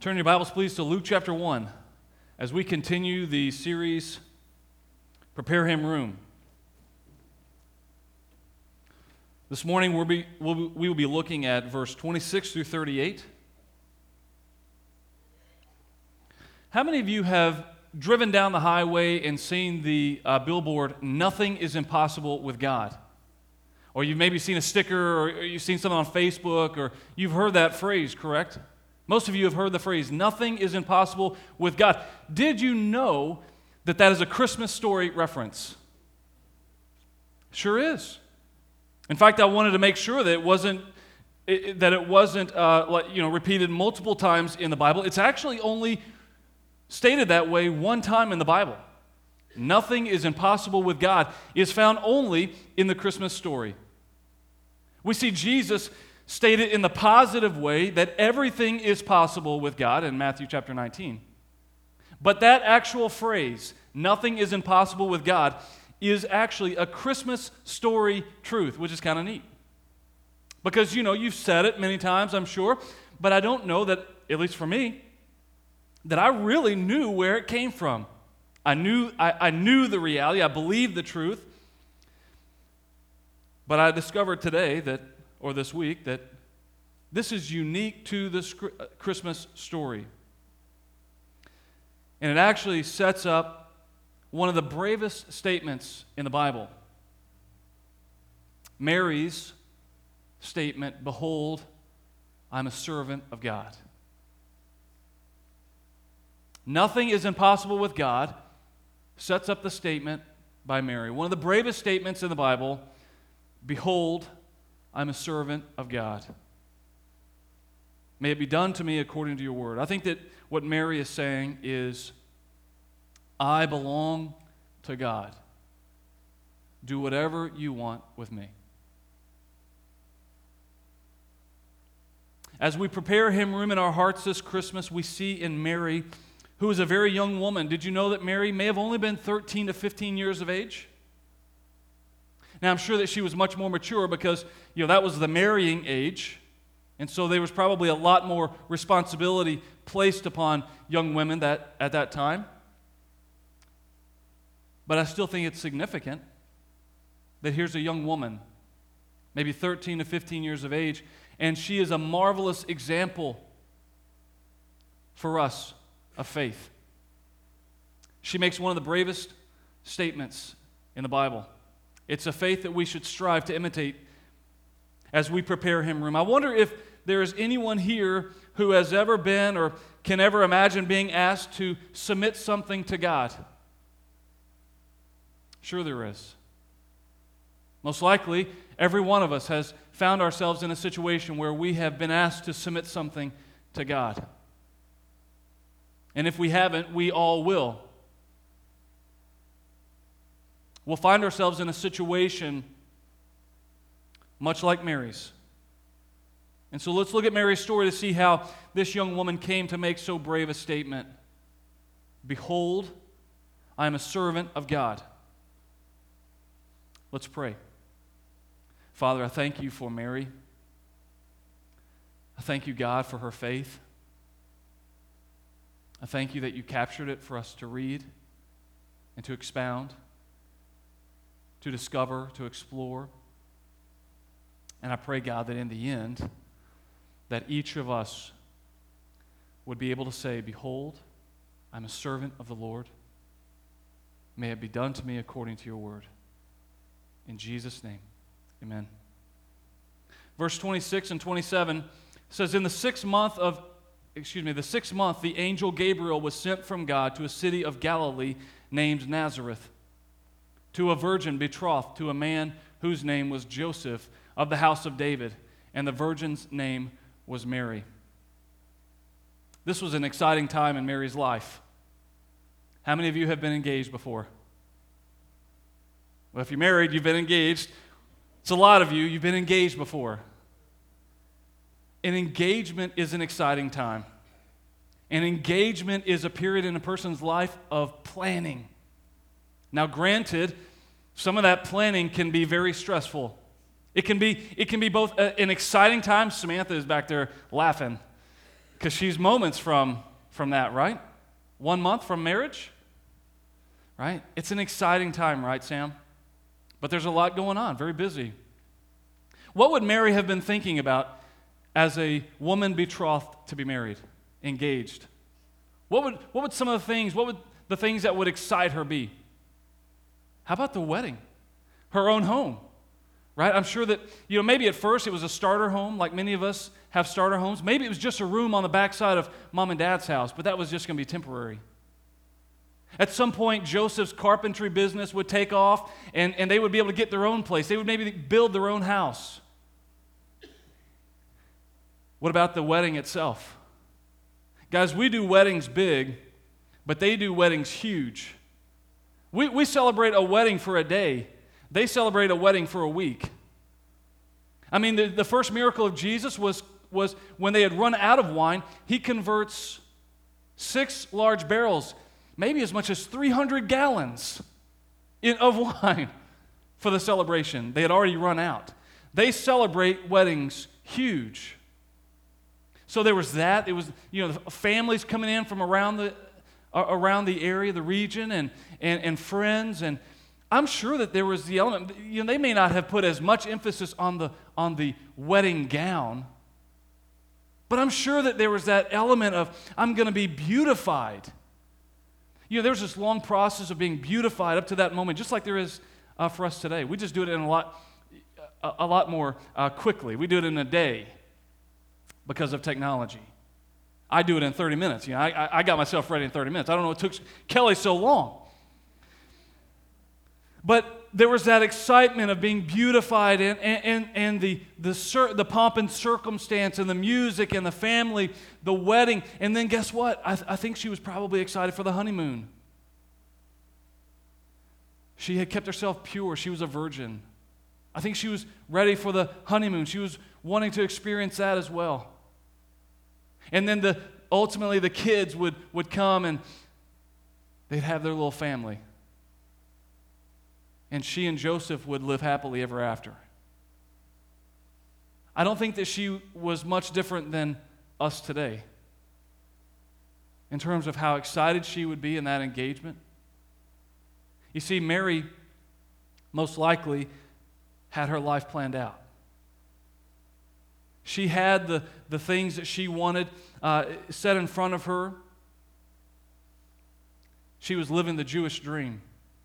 Turn your Bibles, please, to Luke chapter 1 as we continue the series, Prepare Him Room. This morning we will be looking at verse 26 through 38. How many of you have driven down the highway and seen the billboard, "Nothing is impossible with God"? Or you've maybe seen a sticker, or you've seen something on Facebook, or you've heard that phrase, correct? Most of you have heard the phrase, "Nothing is impossible with God." Did you know that that is a Christmas story reference? Sure is. In fact, I wanted to make sure that it wasn't repeated multiple times in the Bible. It's actually only stated that way one time in the Bible. Nothing is impossible with God is found only in the Christmas story. We see Jesus stated in the positive way that everything is possible with God in Matthew chapter 19. But that actual phrase, "nothing is impossible with God," is actually a Christmas story truth, which is kind of neat. Because, you've said it many times, I'm sure, but I don't know that, at least for me, that I really knew where it came from. I knew the reality, I believed the truth, but I discovered this week, that this is unique to this Christmas story. And it actually sets up one of the bravest statements in the Bible. Mary's statement, "Behold, I'm a servant of God." Nothing is impossible with God sets up the statement by Mary. One of the bravest statements in the Bible, "Behold, I'm a servant of God. May it be done to me according to your word." I think that what Mary is saying is, I belong to God. Do whatever you want with me. As we prepare Him room in our hearts this Christmas, we see in Mary, who is a very young woman. Did you know that Mary may have only been 13 to 15 years of age? Now, I'm sure that she was much more mature because, that was the marrying age. And so there was probably a lot more responsibility placed upon young women at that time. But I still think it's significant that here's a young woman, maybe 13 to 15 years of age, and she is a marvelous example for us of faith. She makes one of the bravest statements in the Bible. It's a faith that we should strive to imitate as we prepare Him room. I wonder if there is anyone here who has ever been or can ever imagine being asked to submit something to God. Sure there is. Most likely, every one of us has found ourselves in a situation where we have been asked to submit something to God. And if we haven't, we all will. We'll find ourselves in a situation much like Mary's. And so let's look at Mary's story to see how this young woman came to make so brave a statement. "Behold, I am a servant of God." Let's pray. Father, I thank you for Mary. I thank you, God, for her faith. I thank you that you captured it for us to read and to expound, to discover, to explore. And I pray, God, that in the end, that each of us would be able to say, "Behold, I'm a servant of the Lord. May it be done to me according to your word." In Jesus' name, amen. Verse 26 and 27 says, "In the sixth month, the angel Gabriel was sent from God to a city of Galilee named Nazareth, to a virgin betrothed to a man whose name was Joseph, of the house of David, and the virgin's name was Mary." This was an exciting time in Mary's life. How many of you have been engaged before? Well, if you're married, you've been engaged. It's a lot of you. You've been engaged before. An engagement is an exciting time. An engagement is a period in a person's life of planning. Now, granted, some of that planning can be very stressful. It can be both an exciting time. Samantha is back there laughing. Because she's moments from that, right? 1 month from marriage, right? It's an exciting time, right, Sam? But there's a lot going on, very busy. What would Mary have been thinking about as a woman betrothed to be married, engaged? What would some of the things, what would the things that would excite her be? How about the wedding? Her own home, right? I'm sure that, maybe at first it was a starter home, like many of us have starter homes. Maybe it was just a room on the backside of mom and dad's house, but that was just going to be temporary. At some point, Joseph's carpentry business would take off, and they would be able to get their own place. They would maybe build their own house. What about the wedding itself? Guys, we do weddings big, but they do weddings huge. We celebrate a wedding for a day. They celebrate a wedding for a week. I mean, the first miracle of Jesus was when they had run out of wine, he converts 6 large barrels, maybe as much as 300 gallons of wine for the celebration. They had already run out. They celebrate weddings huge. So there was that. It was, families coming in from around the area, the region, and friends. And I'm sure that there was the element. They may not have put as much emphasis on the wedding gown, but I'm sure that there was that element of, I'm going to be beautified. There's this long process of being beautified up to that moment, just like there is for us today. We just do it in a lot more quickly. We do it in a day because of technology. I do it in 30 minutes. I got myself ready in 30 minutes. I don't know what took Kelly so long. But there was that excitement of being beautified and the pomp and circumstance and the music and the family, the wedding. And then guess what? I think she was probably excited for the honeymoon. She had kept herself pure. She was a virgin. I think she was ready for the honeymoon. She was wanting to experience that as well. And then ultimately the kids would come and they'd have their little family. And she and Joseph would live happily ever after. I don't think that she was much different than us today in terms of how excited she would be in that engagement. You see, Mary most likely had her life planned out. She had the things that she wanted set in front of her. She was living the Jewish dream.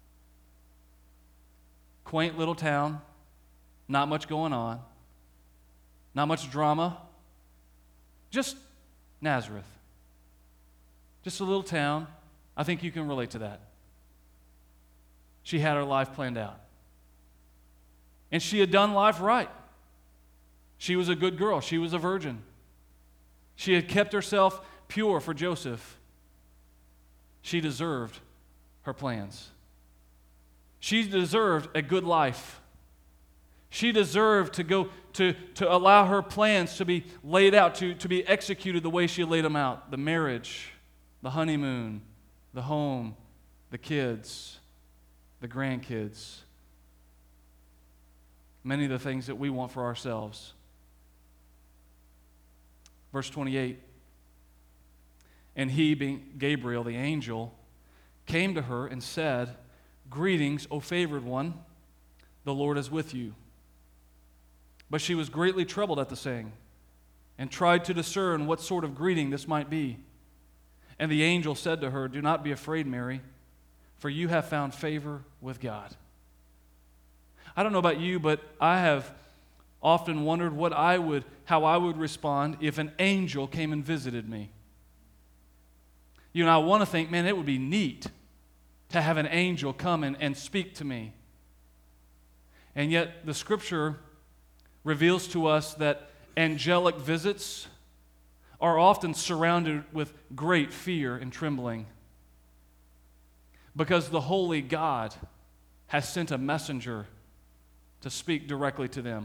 Quaint little town, not much going on, not much drama, just Nazareth. Just a little town. I think you can relate to that. She had her life planned out. And she had done life right. She was a good girl. She was a virgin. She had kept herself pure for Joseph. She deserved her plans. She deserved a good life. She deserved to allow her plans to be laid out, to be executed the way she laid them out. The marriage, the honeymoon, the home, the kids, the grandkids. Many of the things that we want for ourselves. Verse 28, and he, being Gabriel, the angel, came to her and said, "Greetings, O favored one, the Lord is with you." But she was greatly troubled at the saying, and tried to discern what sort of greeting this might be. And the angel said to her, "Do not be afraid, Mary, for you have found favor with God." I don't know about you, but I have often wondered how I would respond if an angel came and visited me. I want to think, man, it would be neat to have an angel come and speak to me. And yet the Scripture reveals to us that angelic visits are often surrounded with great fear and trembling because the holy God has sent a messenger to speak directly to them.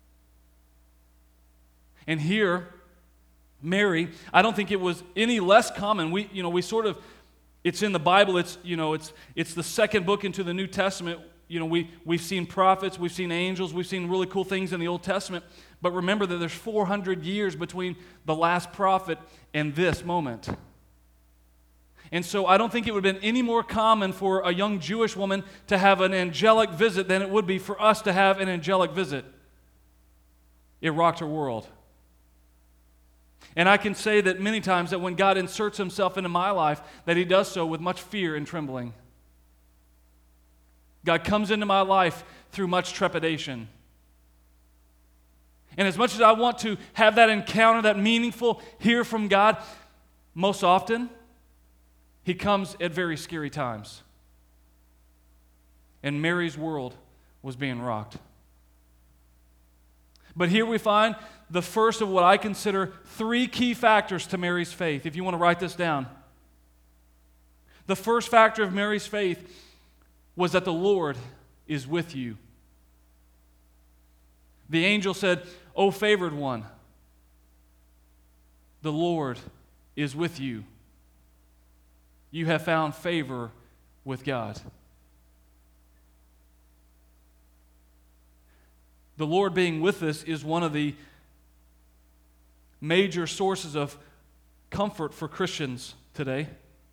And here, Mary, I don't think it was any less common. We sort of, it's in the Bible. It's the second book into the New Testament. we've seen prophets, we've seen angels, we've seen really cool things in the Old Testament, but remember that there's 400 years between the last prophet and this moment. And so I don't think it would have been any more common for a young Jewish woman to have an angelic visit than it would be for us to have an angelic visit. It rocked her world. And I can say that many times that when God inserts himself into my life, that he does so with much fear and trembling. God comes into my life through much trepidation. And as much as I want to have that encounter, that meaningful hear from God, most often, he comes at very scary times. And Mary's world was being rocked. But here we find the first of what I consider 3 key factors to Mary's faith, if you want to write this down. The first factor of Mary's faith was that the Lord is with you. The angel said, "O favored one, the Lord is with you. You have found favor with God." The Lord being with us is one of the major sources of comfort for Christians today.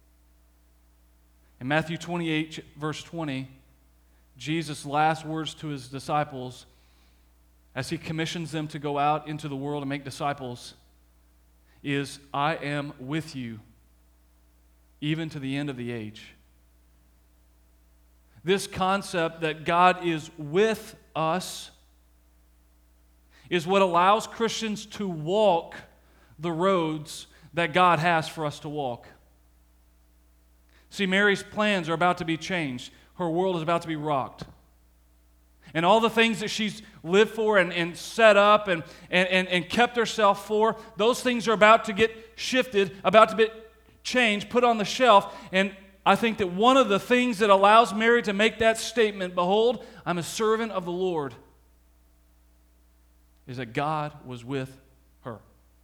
In Matthew 28, verse 20, Jesus' last words to his disciples as he commissions them to go out into the world and make disciples is, "I am with you even to the end of the age." This concept that God is with us is what allows Christians to walk the roads that God has for us to walk. See, Mary's plans are about to be changed. Her world is about to be rocked. And all the things that she's lived for and set up and kept herself for, those things are about to get shifted, about to be changed, put on the shelf. And I think that one of the things that allows Mary to make that statement, "Behold, I'm a servant of the Lord," is that God was with her.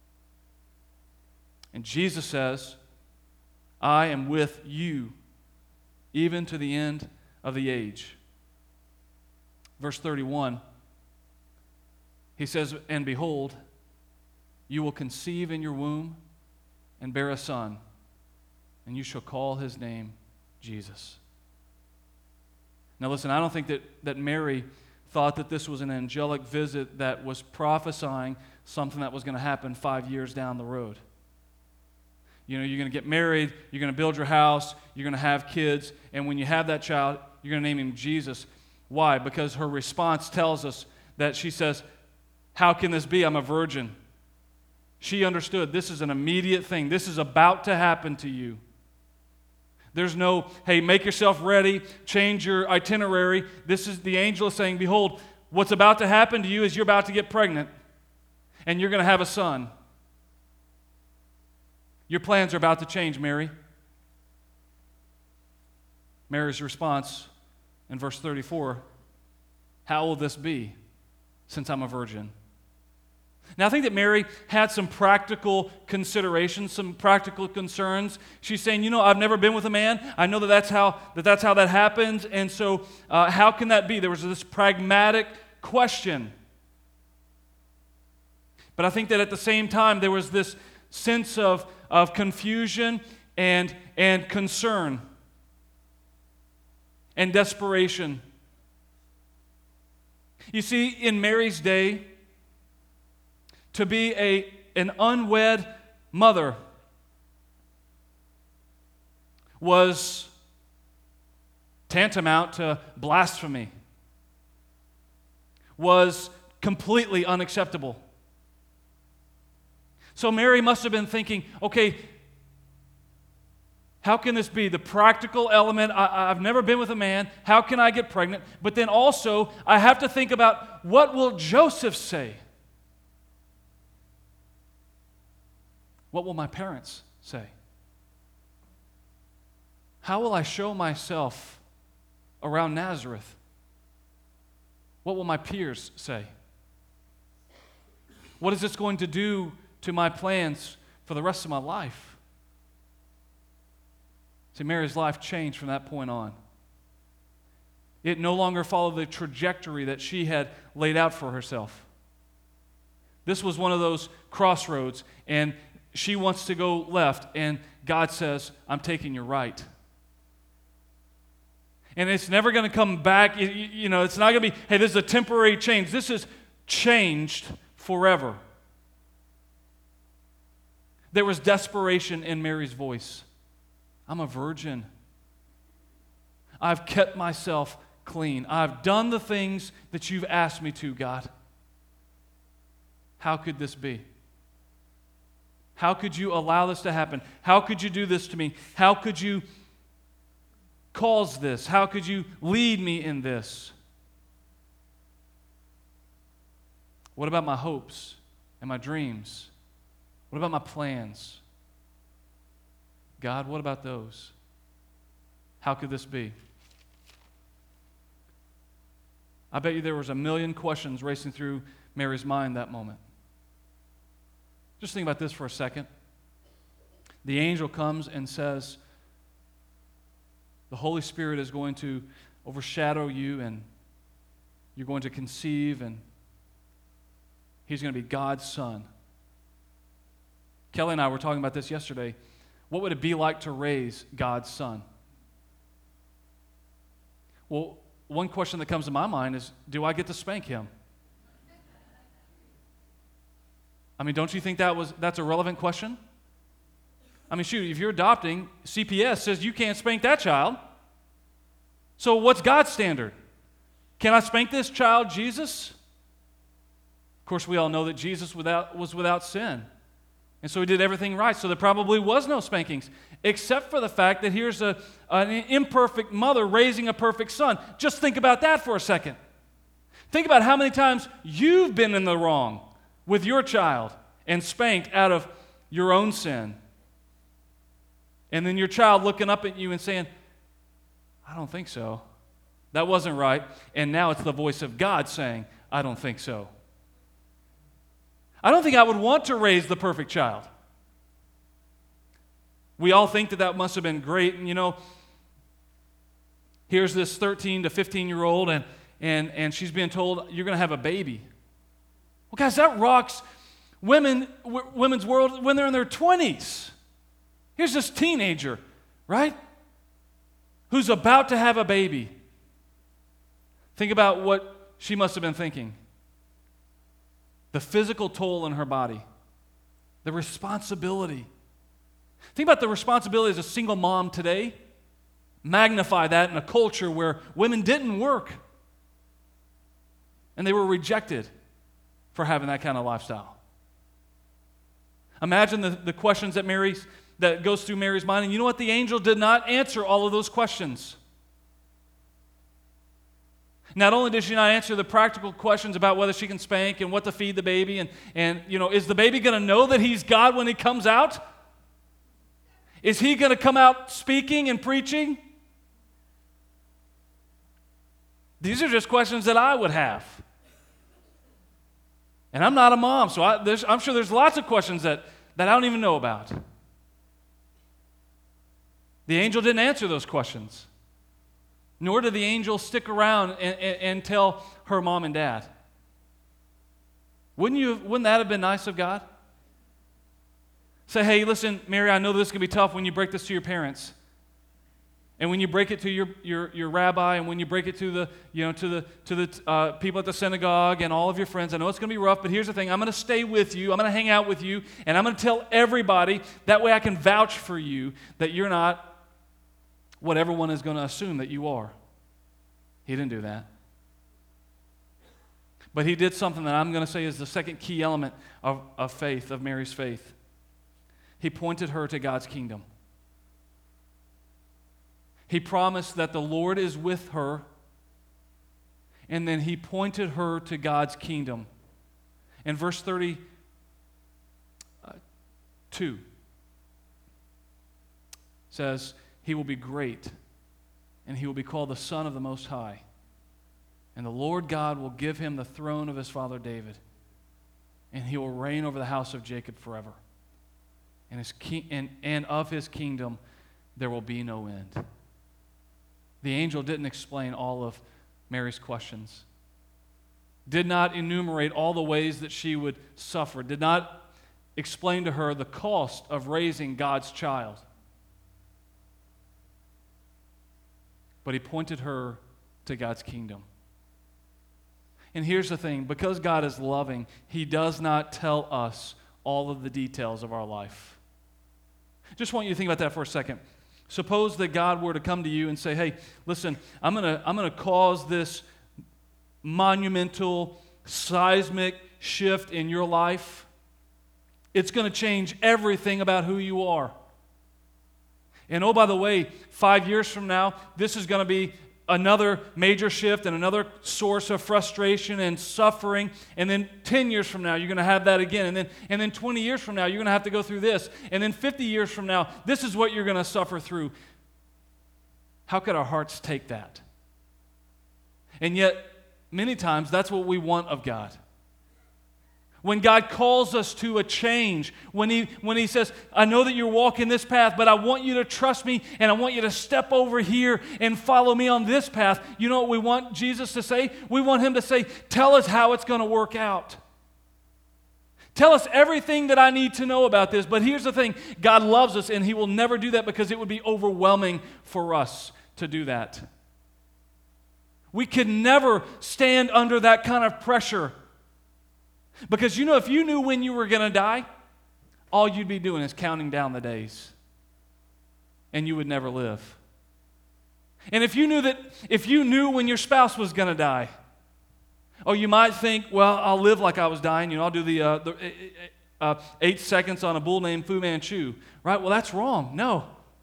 And Jesus says, "I am with you even to the end of the age." Verse 31, he says, "And behold, you will conceive in your womb and bear a son, and you shall call his name Jesus." Now listen, I don't think that Mary thought that this was an angelic visit that was prophesying something that was going to happen 5 years down the road. You're going to get married, you're going to build your house, you're going to have kids, and when you have that child, you're going to name him Jesus. Why? Because her response tells us that she says, "How can this be? I'm a virgin." She understood this is an immediate thing. This is about to happen to you. There's no, "Hey, make yourself ready, change your itinerary." This is the angel is saying, "Behold, what's about to happen to you is you're about to get pregnant, and you're going to have a son. Your plans are about to change, Mary." Mary's response in verse 34, "How will this be, since I'm a virgin?" Now, I think that Mary had some practical considerations, some practical concerns. She's saying, I've never been with a man. I know that's how that happens. And so how can that be? There was this pragmatic question. But I think that at the same time, there was this sense of confusion and concern and desperation. You see, in Mary's day, to be an unwed mother was tantamount to blasphemy, was completely unacceptable. So Mary must have been thinking, okay, how can this be? The practical element, I've never been with a man, how can I get pregnant? But then also, I have to think about, what will Joseph say? What will my parents say? How will I show myself around Nazareth? What will my peers say? What is this going to do to my plans for the rest of my life? See, Mary's life changed from that point on. It no longer followed the trajectory that she had laid out for herself. This was one of those crossroads, and she wants to go left, and God says, I'm taking you right. And it's never going to come back. It's not going to be, hey, this is a temporary change. This is changed forever. There was desperation in Mary's voice. I'm a virgin. I've kept myself clean. I've done the things that you've asked me to, God. How could this be? How could you allow this to happen? How could you do this to me? How could you cause this? How could you lead me in this? What about my hopes and my dreams? What about my plans? God, what about those? How could this be? I bet you there was a million questions racing through Mary's mind that moment. Just think about this for a second. The angel comes and says, the Holy Spirit is going to overshadow you, and you're going to conceive, and He's going to be God's son. Kelly and I were talking about this yesterday. What would it be like to raise God's son? Well, one question that comes to my mind is, do I get to spank him? I mean, don't you think that's a relevant question? I mean, shoot, if you're adopting, CPS says you can't spank that child. So what's God's standard? Can I spank this child, Jesus? Of course, we all know that Jesus was without sin. And so He did everything right. So there probably was no spankings, except for the fact that here's an imperfect mother raising a perfect son. Just think about that for a second. Think about how many times you've been in the wrong with your child and spanked out of your own sin. And then your child looking up at you and saying, I don't think so. That wasn't right. And now it's the voice of God saying, I don't think so. I don't think I would want to raise the perfect child. We all think that must have been great. And here's this 13 to 15-year-old, and she's being told, you're going to have a baby. Well, guys, that rocks women's world when they're in their 20s. Here's this teenager, right, who's about to have a baby. Think about what she must have been thinking. The physical toll on her body, the responsibility. Think about the responsibility as a single mom today. Magnify that in a culture where women didn't work and they were rejected for having that kind of lifestyle. Imagine the questions that goes through Mary's mind. And you know what? The angel did not answer all of those questions. Not only did she not answer the practical questions about whether she can spank and what to feed the baby, and is the baby going to know that he's God when he comes out? Is he going to come out speaking and preaching? These are just questions that I would have. And I'm not a mom, so I'm sure there's lots of questions that I don't even know about. The angel didn't answer those questions. Nor did the angel stick around and tell her mom and dad. Wouldn't that have been nice of God? Say, hey, listen, Mary, I know this can be tough when you break this to your parents. And when you break it to your rabbi, and when you break it to the people at the synagogue and all of your friends, I know it's going to be rough, but here's the thing. I'm going to stay with you. I'm going to hang out with you, and I'm going to tell everybody. That way I can vouch for you that you're not what everyone is going to assume that you are. He didn't do that. But he did something that I'm going to say is the second key element of faith, of Mary's faith. He pointed her to God's kingdom. He promised that the Lord is with her, and then he pointed her to God's kingdom. In verse 32 says, he will be great, and he will be called the Son of the Most High. And the Lord God will give him the throne of his father David, and he will reign over the house of Jacob forever. And of his kingdom there will be no end. The angel didn't explain all of Mary's questions, did not enumerate all the ways that she would suffer, did not explain to her the cost of raising God's child. But he pointed her to God's kingdom. And here's the thing, because God is loving, he does not tell us all of the details of our life. Just want you to think about that for a second. Suppose that God were to come to you and say, hey, listen, I'm gonna cause this monumental, seismic shift in your life. It's going to change everything about who you are. And oh, by the way, 5 years from now, this is going to be another major shift and another source of frustration and suffering. And then 10 years from now, you're going to have that again. And then 20 years from now, you're going to have to go through this. And then 50 years from now, this is what you're going to suffer through. How could our hearts take that? And yet, many times, that's what we want of God. When God calls us to a change, when he says, I know that you're walking this path, but I want you to trust me, and I want you to step over here and follow me on this path. You know what we want Jesus to say? We want him to say, tell us how it's going to work out. Tell us everything that I need to know about this. But here's the thing, God loves us, and he will never do that because it would be overwhelming for us to do that. We could never stand under that kind of pressure. Because you know, if you knew when you were going to die, all you'd be doing is counting down the days. And you would never live. And if you knew when your spouse was going to die, oh, you might think, well, I'll live like I was dying. You know, I'll do the 8 seconds on a bull named Fu Manchu. Right? Well, that's wrong. No.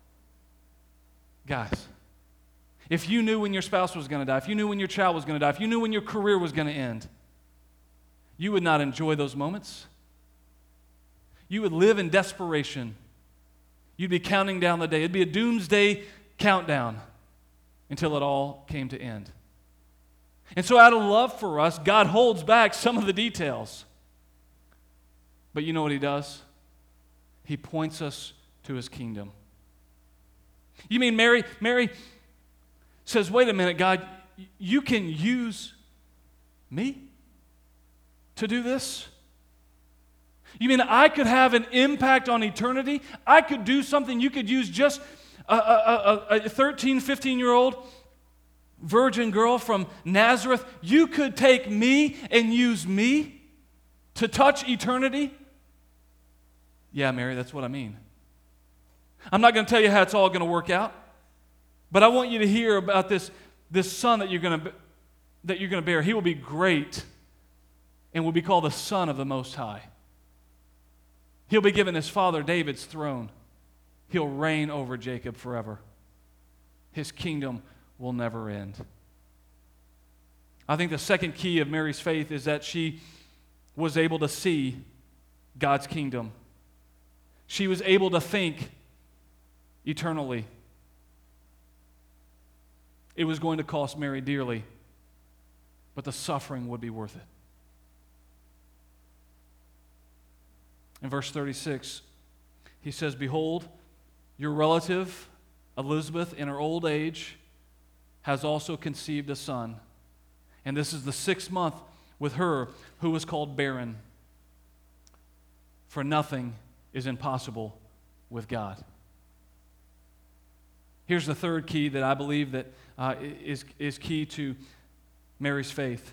Guys, if you knew when your spouse was going to die, if you knew when your child was going to die, if you knew when your career was going to end, you would not enjoy those moments. You would live in desperation. You'd be counting down the day. It'd be a doomsday countdown until it all came to end. And so out of love for us, God holds back some of the details. But you know what he does? He points us to his kingdom. You mean Mary says, wait a minute, God, you can use me to do this? You mean I could have an impact on eternity? I could do something. You could use just a 13, 15-year-old virgin girl from Nazareth. You could take me and use me to touch eternity? Yeah, Mary, that's what I mean. I'm not going to tell you how it's all going to work out, but I want you to hear about this son that you're going to bear. He will be great and will be called the Son of the Most High. He'll be given his father David's throne. He'll reign over Jacob forever. His kingdom will never end. I think the second key of Mary's faith is that she was able to see God's kingdom. She was able to think eternally. It was going to cost Mary dearly, but the suffering would be worth it. In verse 36, he says, behold, your relative Elizabeth in her old age has also conceived a son. And this is the 6th month with her who was called barren. For nothing is impossible with God. Here's the third key that I believe that is key to Mary's faith.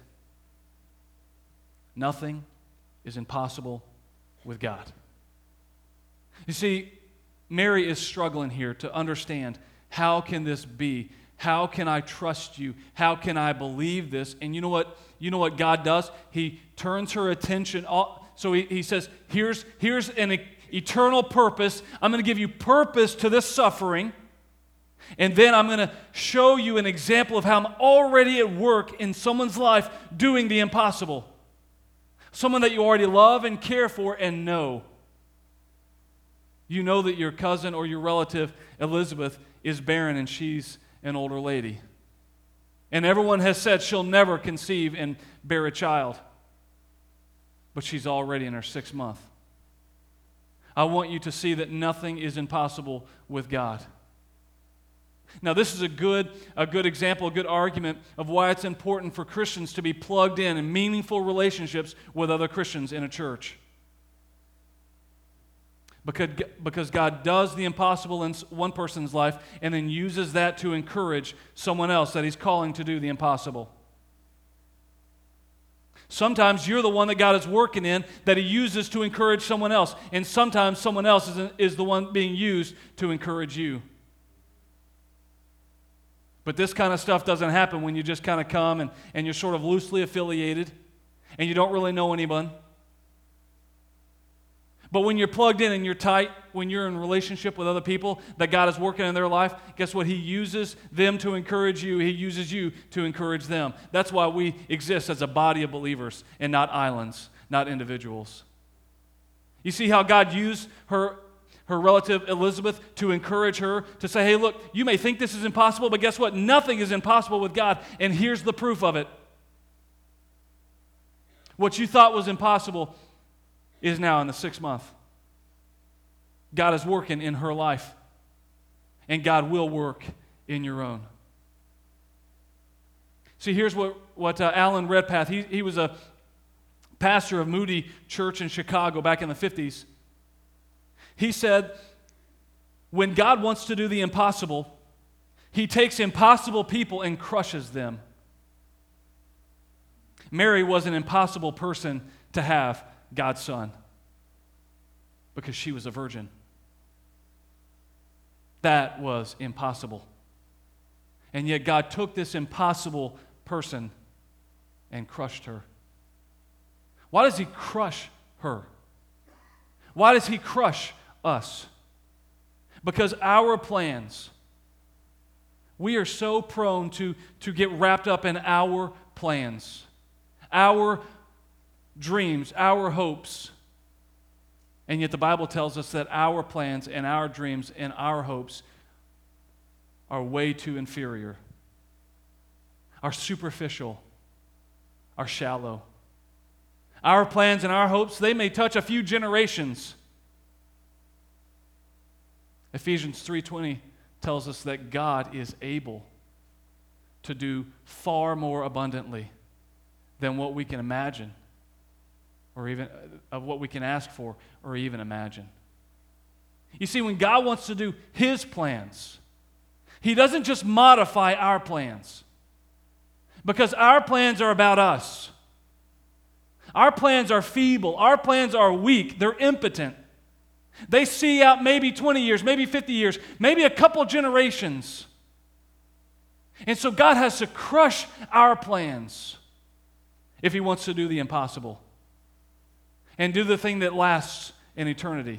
Nothing is impossible with God. You see, Mary is struggling here to understand, how can this be? How can I trust you? How can I believe this? And you know what God does? He turns her attention. So he says, here's an eternal purpose. I'm going to give you purpose to this suffering. And then I'm going to show you an example of how I'm already at work in someone's life doing the impossible. Someone that you already love and care for and know. You know that your cousin or your relative, Elizabeth, is barren and she's an older lady. And everyone has said she'll never conceive and bear a child. But she's already in her 6th month. I want you to see that nothing is impossible with God. Now, this is a good example, a good argument of why it's important for Christians to be plugged in meaningful relationships with other Christians in a church. Because God does the impossible in one person's life and then uses that to encourage someone else that He's calling to do the impossible. Sometimes you're the one that God is working in that He uses to encourage someone else, and sometimes someone else is the one being used to encourage you. But this kind of stuff doesn't happen when you just kind of come and you're sort of loosely affiliated and you don't really know anyone. But when you're plugged in and you're tight, when you're in relationship with other people that God is working in their life, guess what? He uses them to encourage you. He uses you to encourage them. That's why we exist as a body of believers and not islands, not individuals. You see how God used her relative Elizabeth to encourage her, to say, hey, look, you may think this is impossible, but guess what? Nothing is impossible with God, and here's the proof of it. What you thought was impossible is now in the 6th month. God is working in her life, and God will work in your own. See, here's what Alan Redpath, he was a pastor of Moody Church in Chicago back in the 50s. He said, when God wants to do the impossible, He takes impossible people and crushes them. Mary was an impossible person to have God's Son because she was a virgin. That was impossible. And yet God took this impossible person and crushed her. Why does He crush her? Why does He crush us? Because our plans, we are so prone to get wrapped up in our plans, our dreams, our hopes. And yet the Bible tells us that our plans and our dreams and our hopes are way too inferior, are superficial, are shallow. Our plans and our hopes, they may touch a few generations. Ephesians 3:20 tells us that God is able to do far more abundantly than what we can imagine, or even of what we can ask for or even imagine. You see, when God wants to do His plans, He doesn't just modify our plans, because our plans are about us. Our plans are feeble. Our plans are weak. They're impotent. They see out maybe 20 years, maybe 50 years, maybe a couple generations. And so God has to crush our plans if He wants to do the impossible and do the thing that lasts in eternity.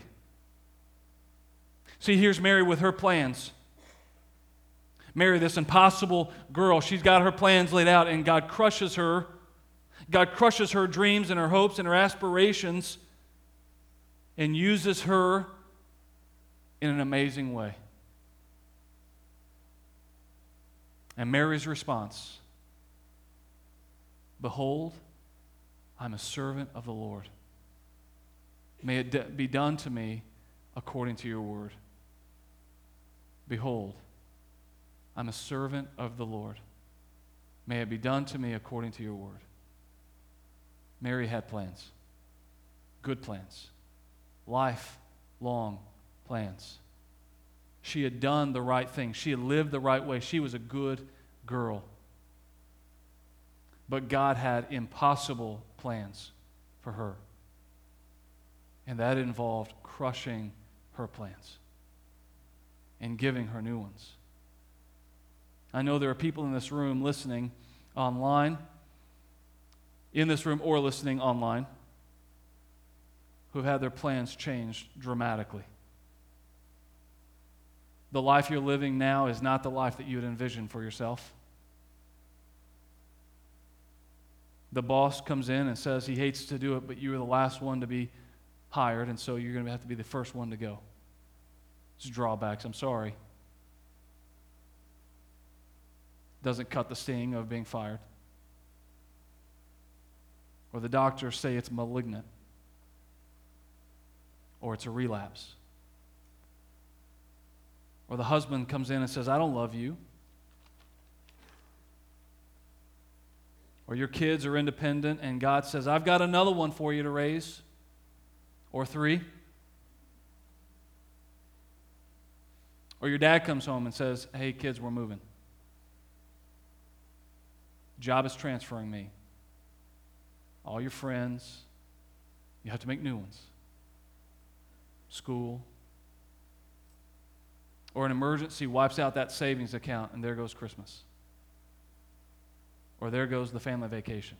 See, here's Mary with her plans. Mary, this impossible girl, she's got her plans laid out, and God crushes her. God crushes her dreams and her hopes and her aspirations and uses her in an amazing way. And Mary's response, behold, I'm a servant of the Lord. May it be done to me according to your word. Behold, I'm a servant of the Lord. May it be done to me according to your word. Mary had plans, good plans, lifelong plans. She had done the right thing. She had lived the right way. She was a good girl. But God had impossible plans for her. And that involved crushing her plans and giving her new ones. I know there are people in this room listening online, in this room or listening online, who've had their plans changed dramatically. The life you're living now is not the life that you had envisioned for yourself. The boss comes in and says he hates to do it, but you were the last one to be hired, and so you're going to have to be the first one to go. It's drawbacks, I'm sorry. Doesn't cut the sting of being fired. Or the doctors say it's malignant. Or it's a relapse. Or Or the husband comes in and says, I don't love you. Or your kids are independent and God says, I've got another one for you to raise. Or 3. Or your dad comes home and says, hey kids, we're moving. Job is transferring me. All your friends, you have to make new ones. School. Or an emergency wipes out that savings account and there goes Christmas. Or there goes the family vacation.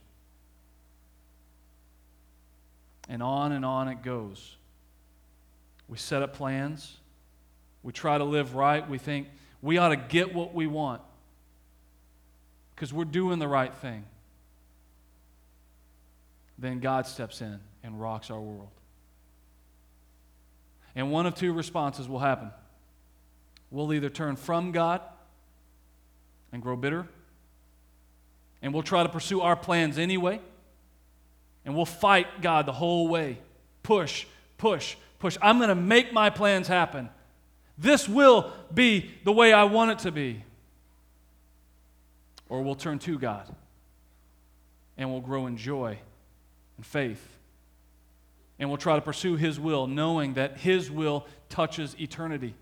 And on it goes. We set up plans. We try to live right. We think we ought to get what we want because we're doing the right thing. Then God steps in and rocks our world. And one of 2 responses will happen. We'll either turn from God and grow bitter, and we'll try to pursue our plans anyway, and we'll fight God the whole way. Push, push, push. I'm going to make my plans happen. This will be the way I want it to be. Or we'll turn to God, and we'll grow in joy and faith. And we'll try to pursue His will, knowing that His will touches eternity.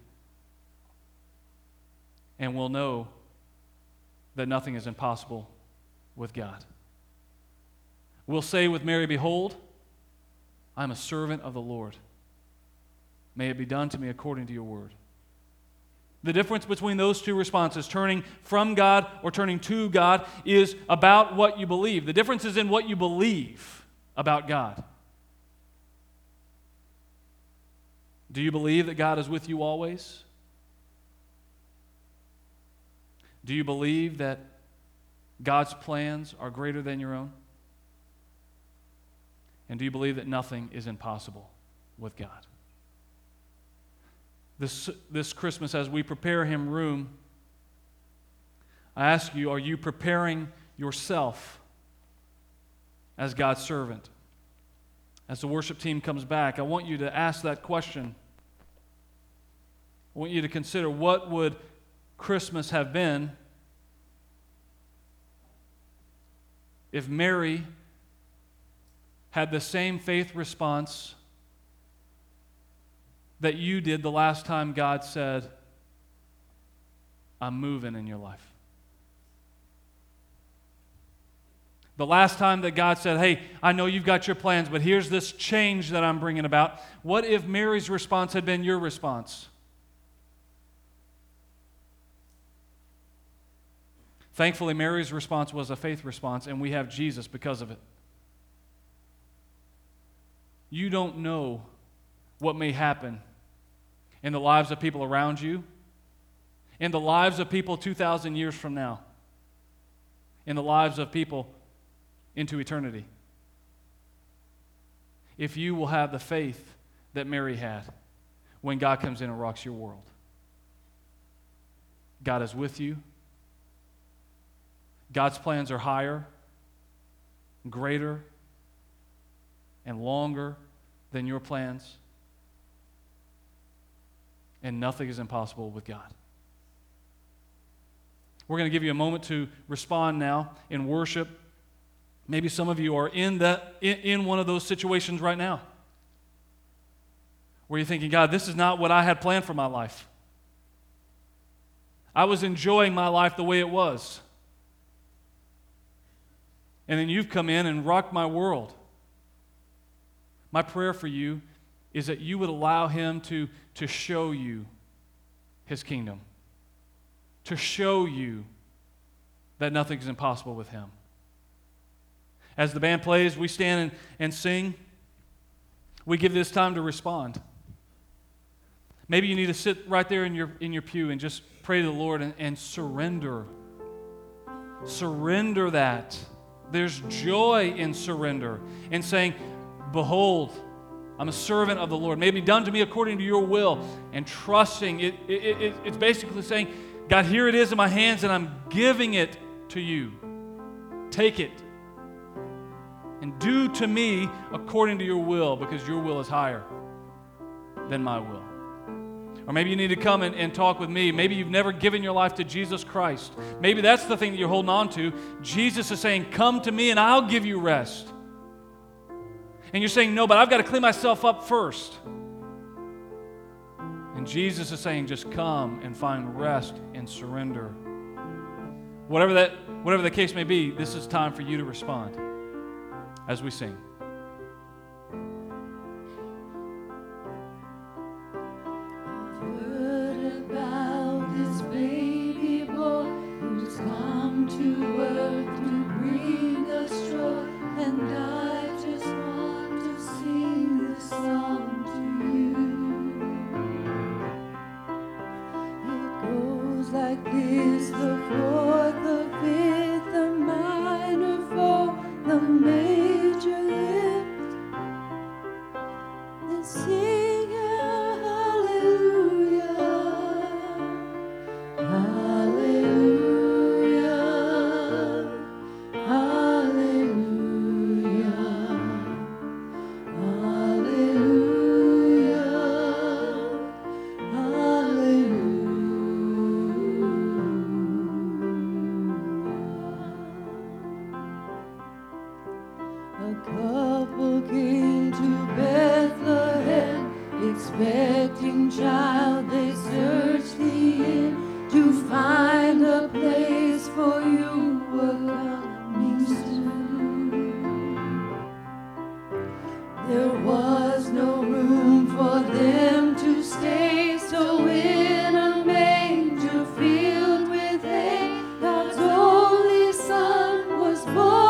And we'll know that nothing is impossible with God. We'll say with Mary, behold, I'm a servant of the Lord. May it be done to me according to your word. The difference between those 2 responses, turning from God or turning to God, is about what you believe. The difference is in what you believe about God. Do you believe that God is with you always? Do you believe that God's plans are greater than your own? And do you believe that nothing is impossible with God? This Christmas, as we prepare Him room, I ask you, are you preparing yourself as God's servant? As the worship team comes back, I want you to ask that question. I want you to consider, what would Christmas have been if Mary had the same faith response that you did the last time God said, I'm moving in your life? The last time that God said, hey, I know you've got your plans, but here's this change that I'm bringing about. What if Mary's response had been your response? Thankfully, Mary's response was a faith response, and we have Jesus because of it. You don't know what may happen in the lives of people around you, in the lives of people 2,000 years from now, in the lives of people into eternity. If you will have the faith that Mary had when God comes in and rocks your world. God is with you. God's plans are higher, greater, and longer than your plans. And nothing is impossible with God. We're going to give you a moment to respond now in worship. Maybe some of you are in one of those situations right now where you're thinking, God, this is not what I had planned for my life. I was enjoying my life the way it was. And then you've come in and rocked my world. My prayer for you is that you would allow Him to show you His kingdom, to show you that nothing is impossible with Him. As the band plays, we stand and sing. We give this time to respond. Maybe you need to sit right there in your pew and just pray to the Lord and surrender. Surrender that. There's joy in surrender, in saying, behold, I'm a servant of the Lord. May it be done to me according to your will. And trusting, it's basically saying, God, here it is in my hands and I'm giving it to you. Take it. And do to me according to your will, because your will is higher than my will. Or maybe you need to come and talk with me. Maybe you've never given your life to Jesus Christ. Maybe that's the thing that you're holding on to. Jesus is saying, come to me and I'll give you rest. And you're saying, no, but I've got to clean myself up first. And Jesus is saying, just come and find rest and surrender. Whatever the case may be, this is time for you to respond as we sing. Like this, the fourth, the fifth, the minor fall, the major lift, and sing hallelujah, hallelujah, hallelujah, hallelujah, hallelujah. A couple came to Bethlehem, expecting child. They searched the inn to find a place, for you were coming soon. There was no room for them to stay, so in a manger filled with hay, God's only Son was born.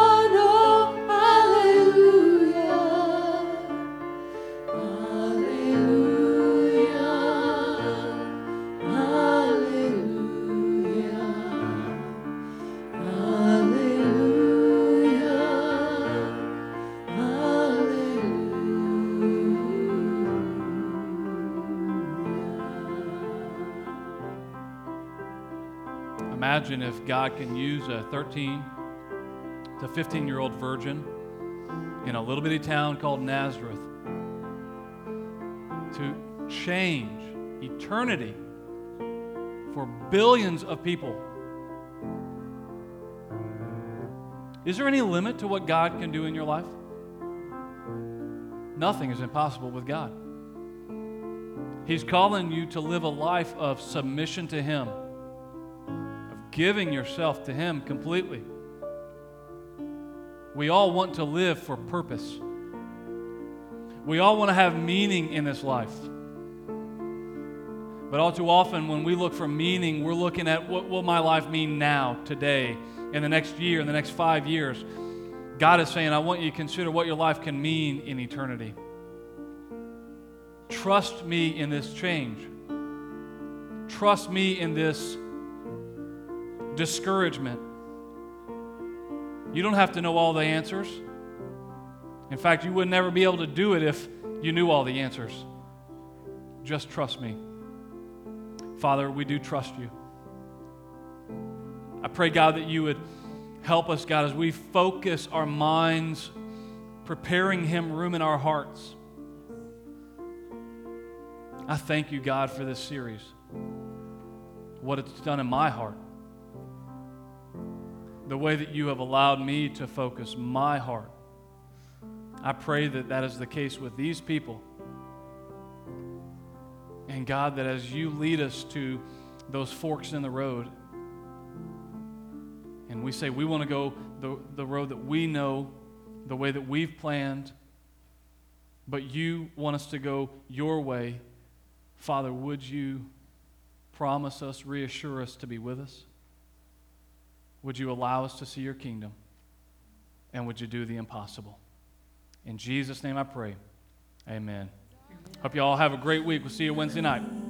Imagine if God can use a 13 to 15-year-old virgin in a little bitty town called Nazareth to change eternity for billions of people. Is there any limit to what God can do in your life? Nothing is impossible with God. He's calling you to live a life of submission to Him, giving yourself to Him completely. We all want to live for purpose. We all want to have meaning in this life. But all too often when we look for meaning, we're looking at what will my life mean now, today, in the next year, in the next 5 years. God is saying, I want you to consider what your life can mean in eternity. Trust me in this change. Trust me in this discouragement. You don't have to know all the answers. In fact, you would never be able to do it if you knew all the answers. Just trust me. Father, we do trust you. I pray, God, that you would help us, God, as we focus our minds, preparing Him room in our hearts. I thank you, God, for this series, what it's done in my heart. The way that you have allowed me to focus my heart. I pray that that is the case with these people. And God, that as you lead us to those forks in the road, and we say we want to go the road that we know, the way that we've planned, but you want us to go your way, Father, would you promise us, reassure us to be with us? Would you allow us to see your kingdom? And would you do the impossible? In Jesus' name I pray. Amen. Hope you all have a great week. We'll see you Wednesday night.